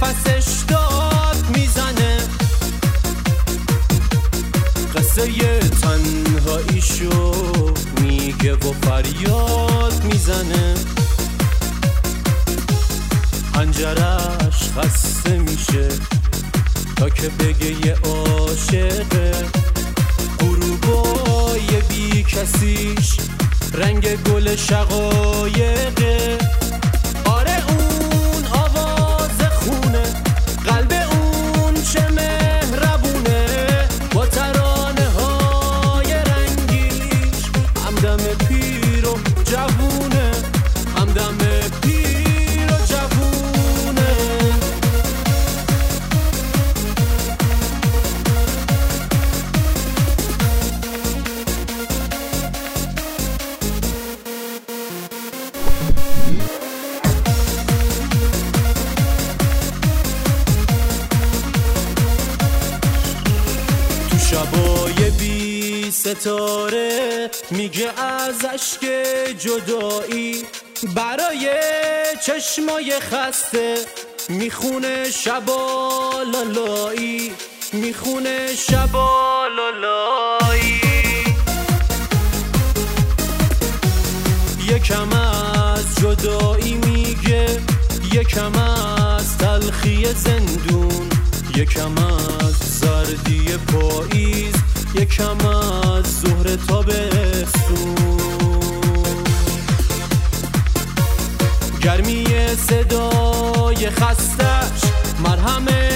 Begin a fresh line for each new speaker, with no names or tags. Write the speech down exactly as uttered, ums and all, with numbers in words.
نفسش داد میزنه، قصه تنهاییشو میگه و فریاد میزنه، پنجرش خسته میشه تا که بگه یه عاشقه، غروبای بی کسیش رنگ گل شقایقه، آره اون آواز خونه، قلب اون چه مهربونه، با ترانه های رنگیش همدم پیر و جوونه، همدم پیر و جوونه. شبای بی ستاره میگه از اشک جدایی برای چشمای خسته، میخونه شبا لالایی، میخونه شبا لالایی. یکم از جدایی میگه، یکم از تلخی زندون، یکم از زردی پاییز، یکم از ظهر تابستون، گرمی صدای خستش، مرهم